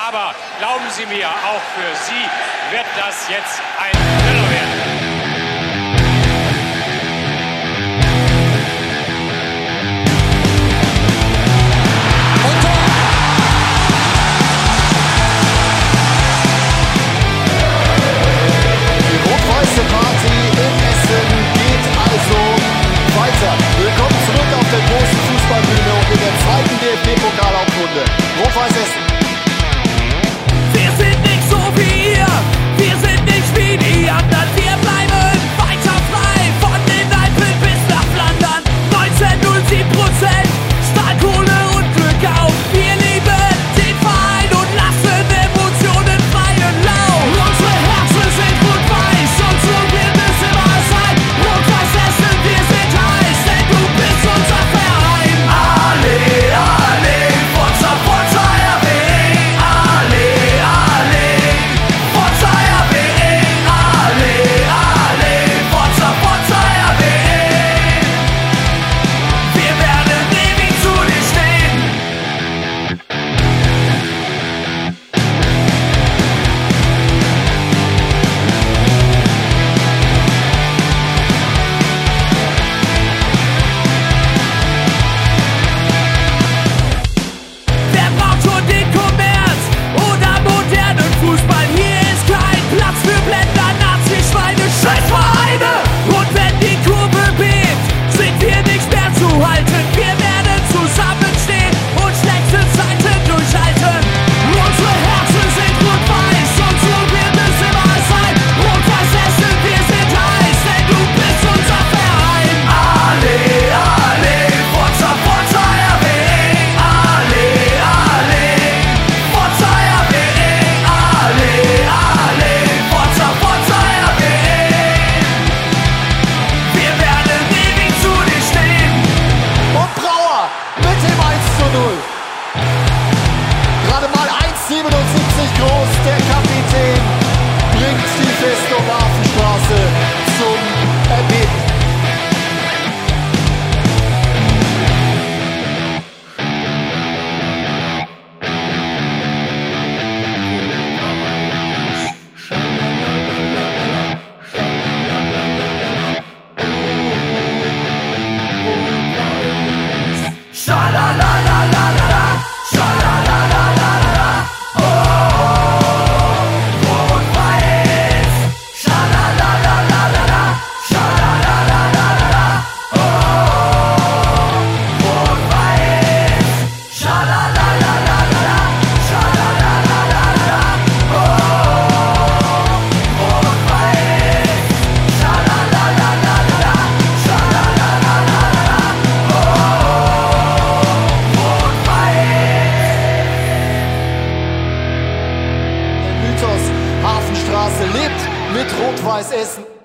Aber glauben Sie mir, auch für Sie wird das jetzt ein Thriller werden. Party in Essen geht also weiter. Willkommen zurück auf der großen Fußballbühne und in der zweiten DFB-Pokalhauptrunde. Rot-Weiß Essen. Wir sind nicht so wie ihr, wir sind nicht wie die anderen. Wir bleiben weiter frei, von den Alpen bis nach Flandern. 19,07%, Stahlkohle und Glück auf. Wir lieben den Verein und lassen Emotionen freien Lauf. Unsere Herzen sind rot-weiß und so wird es immer sein. Rot-Weiß Essen, wir sind heiß, denn du bist unser Verein. Ale, ale, Forza, Forza RB. Ale, ale, Forza RB. Ale, ale, Forza, Forza RB. Wir werden ewig zu dir stehen. Wer braucht schon den Kommerz oder modernen Fußball? Hier ist kein Platz für Blender, Nazi-Schweine, Scheißvereine. Und wenn die Kurve bebt, sind wir nicht mehr zu halten. Wir werden zusammenstehen und schlechte Zeiten durchhalten. Unsere Herzen sind rot-weiß und so wird es immer sein. Rot-Weiß Essen, wir sind heiß, denn du bist unser Verein. Ale, ale, Forza, Forza RB. Ale, ale, Forza RB. Ale, ale, Forza, Forza RB. Wir werden ewig zu dir stehen. Und Brauer mit dem 1:0. Gerade mal 1,77 groß, der Kapitän bringt die Festung Hafenstraße zum Erbeben. Schalalalala, schalalalala, oh, Rot-Weiß. Schalalalala, schalalalala, oh, Rot-Weiß. Schalalalala, schalalalala, oh, Rot-Weiß. Schalalalala, schalalalala, Der Mythos Hafenstraße lebt mit Rot-Weiß Essen.